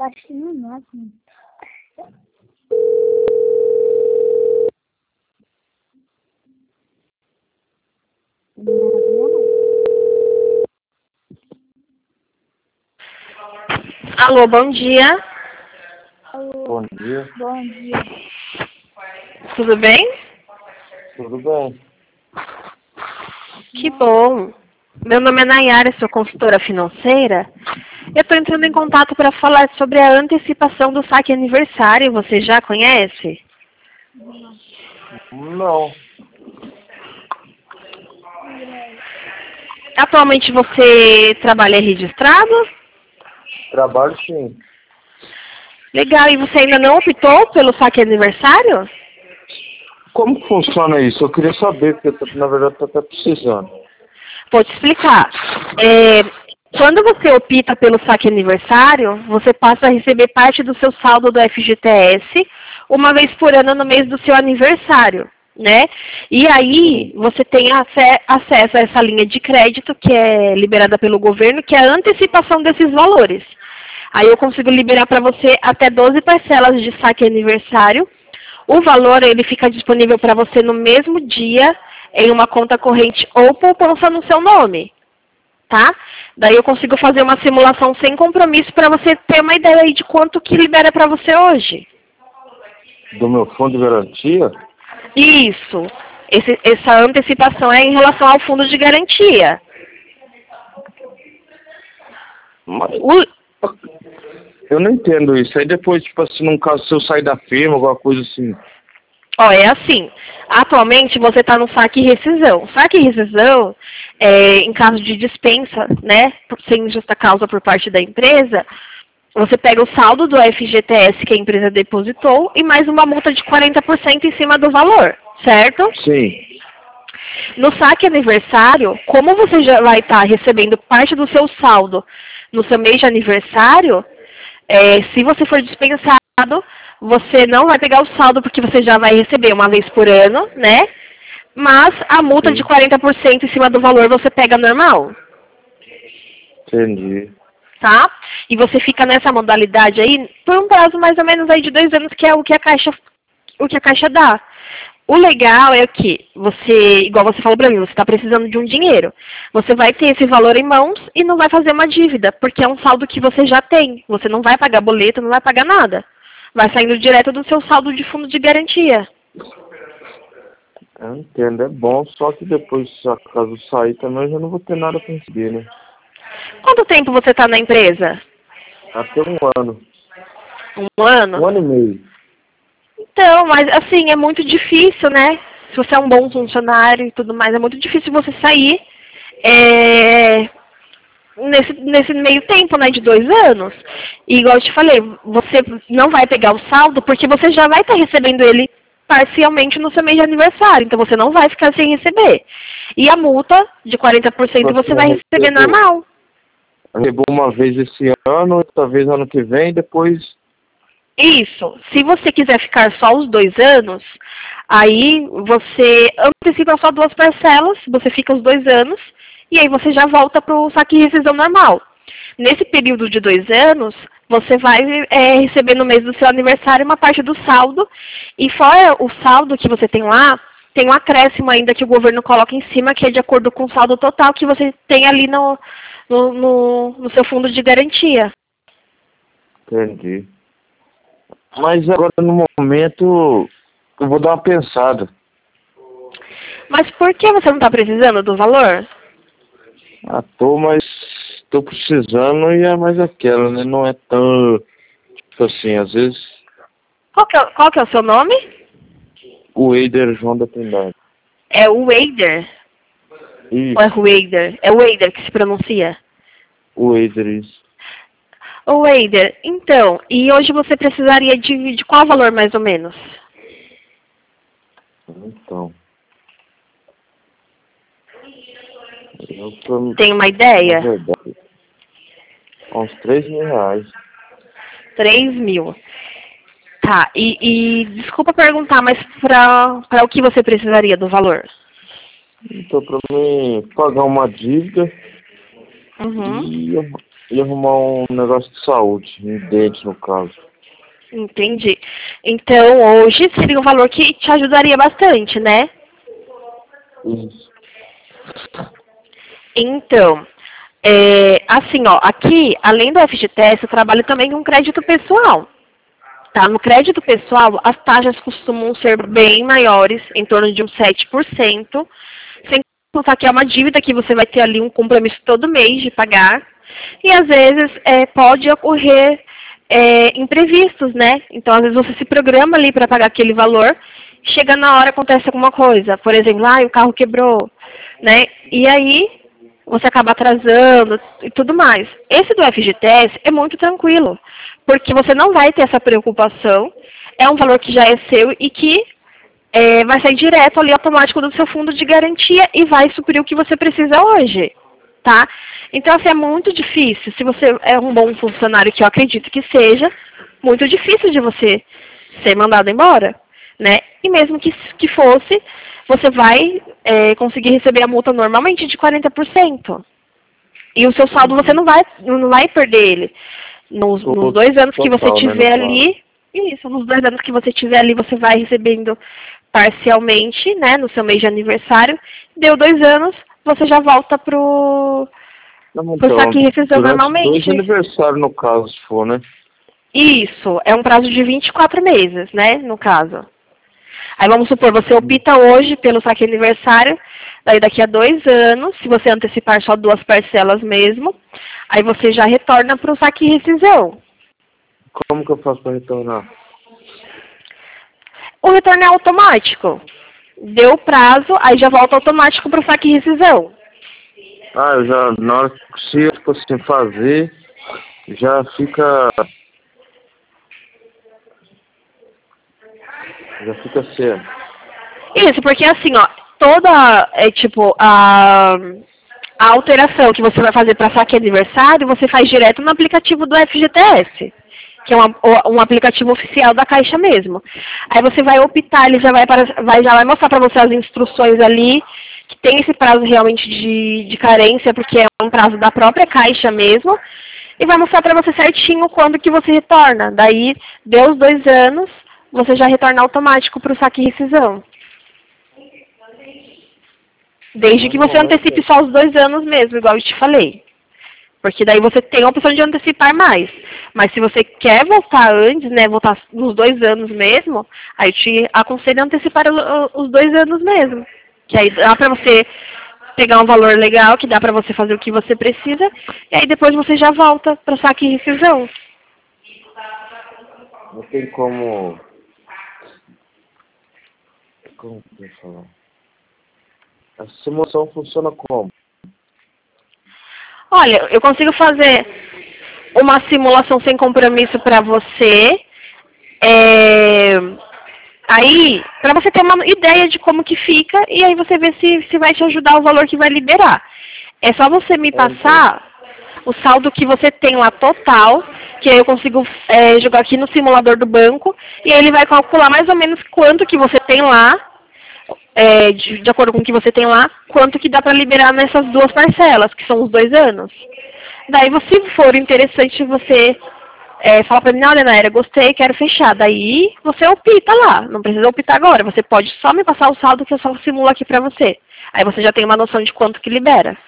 acho que não é máximo. Alô, bom dia. Alô, Bom dia. bom dia. Tudo bem? Tudo bem? Que bom. Meu nome é Nayara, sou consultora financeira. Eu estou entrando em contato para falar sobre a antecipação do saque aniversário. Você já conhece? Não. Atualmente você trabalha registrado? Trabalho sim. Legal. E você ainda não optou pelo saque aniversário? Como que funciona isso? Eu queria saber, porque na verdade estou até precisando. Vou te explicar. Quando você opta pelo saque aniversário, você passa a receber parte do seu saldo do FGTS uma vez por ano no mês do seu aniversário, né? E aí você tem acesso a essa linha de crédito que é liberada pelo governo, que é a antecipação desses valores. Aí eu consigo liberar para você até 12 parcelas de saque aniversário. O valor ele fica disponível para você no mesmo dia em uma conta corrente ou poupança no seu nome, tá? Daí eu consigo fazer uma simulação sem compromisso para você ter uma ideia aí de quanto que libera para você hoje. Do meu fundo de garantia? Isso. Essa antecipação é em relação ao fundo de garantia. Mas eu não entendo isso. Aí depois, tipo assim, num caso se eu sair da firma, alguma coisa assim. Ó, é assim. Atualmente você está no saque e rescisão. Saque e rescisão, em caso de dispensa, né, sem justa causa por parte da empresa, você pega o saldo do FGTS que a empresa depositou e mais uma multa de 40% em cima do valor, certo? Sim. No saque aniversário, como você já vai estar recebendo parte do seu saldo no seu mês de aniversário, se você for dispensado, você não vai pegar o saldo porque você já vai receber uma vez por ano, né? Mas a multa de 40% em cima do valor você pega normal, Entendi. tá? E você fica nessa modalidade aí por um prazo mais ou menos aí de 2 anos, que é o que a Caixa dá. O legal é que você, igual você falou pra mim, você está precisando de um dinheiro. Você vai ter esse valor em mãos e não vai fazer uma dívida, porque é um saldo que você já tem. Você não vai pagar boleto, não vai pagar nada. Vai saindo direto do seu saldo de fundo de garantia. Eu entendo, é bom, só que depois, se acaso sair também, eu já não vou ter nada pra receber, né? Quanto tempo você está na empresa? Até um ano. Um ano? 1 ano e meio. Então, mas assim, é muito difícil, né? Se você é um bom funcionário e tudo mais, é muito difícil você sair nesse meio tempo, né, de 2 anos. E igual eu te falei, você não vai pegar o saldo porque você já vai estar recebendo ele parcialmente no seu mês de aniversário. Então você não vai ficar sem receber. E a multa de 40% você vai receber normal. Recebeu uma vez esse ano, outra vez ano que vem, depois... Isso. Se você quiser ficar só os 2 anos, aí você antecipa só 2 parcelas, você fica os 2 anos, e aí você já volta para o saque e rescisão normal. Nesse período de 2 anos, você vai receber no mês do seu aniversário uma parte do saldo, e fora o saldo que você tem lá, tem um acréscimo ainda que o governo coloca em cima, que é de acordo com o saldo total que você tem ali no seu fundo de garantia. Entendi. Mas agora, no momento, eu vou dar uma pensada. Mas por que você não está precisando do valor? Mas tô precisando e é mais aquela, né? Não é tão, tipo assim, às vezes... Qual que é o seu nome? O Eider João da Trindade. É o Eider? Isso. Ou é Rueider? É o Eider que se pronuncia? O Eider, isso. Ô Eider, então, e hoje você precisaria de qual valor mais ou menos? Então... Tem uma ideia? Na verdade, uns 3 mil reais. 3 mil. Tá, e desculpa perguntar, mas para o que você precisaria do valor? Então, para mim pagar uma dívida Uhum. E arrumar um negócio de saúde, um dente no caso. Entendi. Então, hoje seria um valor que te ajudaria bastante, né? Isso. Então, assim, ó, aqui, além do FGTS, eu trabalho também com crédito pessoal. Tá? No crédito pessoal, as taxas costumam ser bem maiores, em torno de uns 7%, sem contar que é uma dívida que você vai ter ali um compromisso todo mês de pagar. E às vezes pode ocorrer imprevistos, né? Então, às vezes você se programa ali para pagar aquele valor, chega na hora acontece alguma coisa. Por exemplo, o carro quebrou, né? E aí você acaba atrasando e tudo mais. Esse do FGTS é muito tranquilo, porque você não vai ter essa preocupação, é um valor que já é seu e que vai sair direto ali automático do seu fundo de garantia e vai suprir o que você precisa hoje, tá? Então, assim, é muito difícil, se você é um bom funcionário, que eu acredito que seja, muito difícil de você ser mandado embora, né? E mesmo que fosse, você vai conseguir receber a multa normalmente de 40%. E o seu saldo você não vai perder ele. Nos 2 anos que você tiver ali, isso, nos 2 anos que você tiver ali, você vai recebendo parcialmente, né, no seu mês de aniversário. Deu 2 anos, você já volta pro saque rescisão normalmente. 2 aniversários no caso, se for, né? Isso, é um prazo de 24 meses, né, no caso. Aí vamos supor, você opta hoje pelo saque aniversário, daí daqui a 2 anos, se você antecipar só 2 parcelas mesmo, aí você já retorna para o saque rescisão. Como que eu faço para retornar? O retorno é automático. Deu o prazo, aí já volta automático para o saque rescisão. Eu já, na hora que se tipo assim, fazer, já fica certo. Isso, porque assim, ó, toda, a alteração que você vai fazer para saque aniversário, você faz direto no aplicativo do FGTS, que é um aplicativo oficial da Caixa mesmo. Aí você vai optar, ele já vai mostrar para você as instruções ali, que tem esse prazo realmente de carência, porque é um prazo da própria Caixa mesmo, e vai mostrar para você certinho quando que você retorna. Daí, deu os 2 anos, você já retorna automático para o saque rescisão. Desde que você antecipe só os 2 anos mesmo, igual eu te falei. Porque daí você tem a opção de antecipar mais. Mas se você quer voltar antes, né, voltar nos 2 anos mesmo, aí eu te aconselho a antecipar os 2 anos mesmo. Que aí dá pra você pegar um valor legal, que dá pra você fazer o que você precisa, e aí depois você já volta para saque e rescisão. Não tem como... Como que eu falar? A simulação funciona como? Olha, eu consigo fazer uma simulação sem compromisso para você. Aí, para você ter uma ideia de como que fica, e aí você vê se vai te ajudar o valor que vai liberar. É só você me passar o saldo que você tem lá total, que aí eu consigo jogar aqui no simulador do banco, e aí ele vai calcular mais ou menos quanto que você tem lá, de acordo com o que você tem lá, quanto que dá para liberar nessas 2 parcelas, que são os 2 anos. Daí, se for interessante, você fala para mim, olha, Naira, gostei, quero fechar. Daí, você opta lá, não precisa optar agora. Você pode só me passar o saldo que eu só simulo aqui para você. Aí você já tem uma noção de quanto que libera.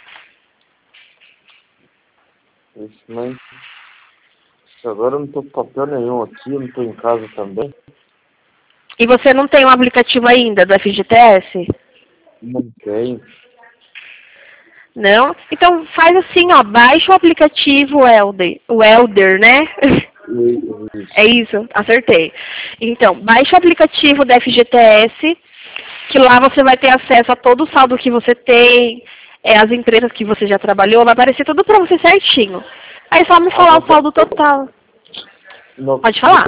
Mas agora eu não estou com papel nenhum aqui, eu não estou em casa também. E você não tem um aplicativo ainda do FGTS? Não tem. Não? Então faz assim, ó, baixa o aplicativo o Elder, né? É isso, acertei. Então, baixa o aplicativo da FGTS, que lá você vai ter acesso a todo o saldo que você tem, as empresas que você já trabalhou, vai aparecer tudo pra você certinho. Aí só me falar o saldo total. Pode falar.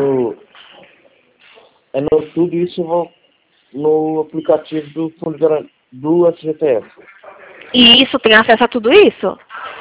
Tudo isso no aplicativo do fundo do FGTS. E isso, tem acesso a tudo isso?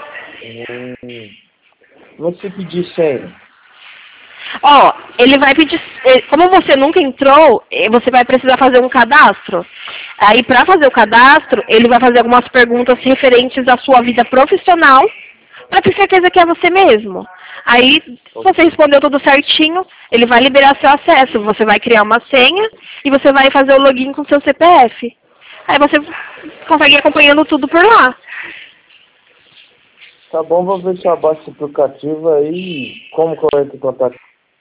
Mas se pedir senha? Ó, ele vai pedir, como você nunca entrou, você vai precisar fazer um cadastro. Aí, para fazer o cadastro, ele vai fazer algumas perguntas referentes à sua vida profissional, para ter certeza que é você mesmo. Aí, se você respondeu tudo certinho, ele vai liberar seu acesso. Você vai criar uma senha e você vai fazer o login com seu CPF. Aí você consegue ir acompanhando tudo por lá. Tá bom, vou ver se eu abaixo esse aplicativo aí. Como que eu entro em contato?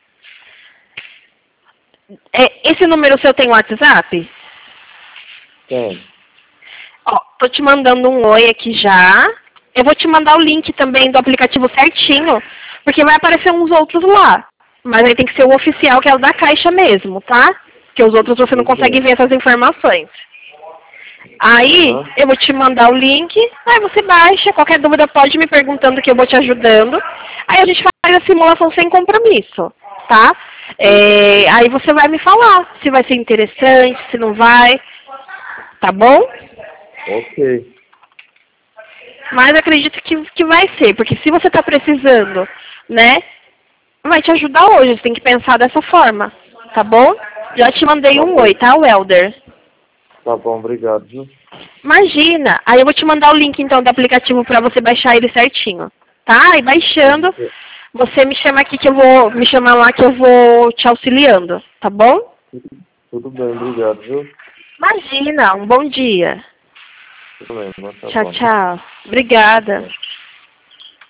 Esse número seu tem WhatsApp? Tem. Ó, tô te mandando um oi aqui já. Eu vou te mandar o link também do aplicativo certinho, porque vai aparecer uns outros lá. Mas aí tem que ser o oficial, que é o da Caixa mesmo, tá? Porque os outros você não consegue ver essas informações. Aí, eu vou te mandar o link, aí você baixa, qualquer dúvida pode me perguntando que eu vou te ajudando. Aí a gente faz a simulação sem compromisso, tá? Aí você vai me falar se vai ser interessante, se não vai, tá bom? Ok. Mas acredito que vai ser, porque se você está precisando, né, vai te ajudar hoje, você tem que pensar dessa forma, tá bom? Já te mandei um oi, tá, Welder? Tá bom, obrigado, viu? Imagina! Aí eu vou te mandar o link, então, do aplicativo para você baixar ele certinho, tá? E baixando, você me chama aqui que eu vou, me chamar lá que eu vou te auxiliando, tá bom? Tudo bem, obrigado, viu? Imagina! Um bom dia! Tudo bem, mas tá Tchau, bom. tchau. Obrigada.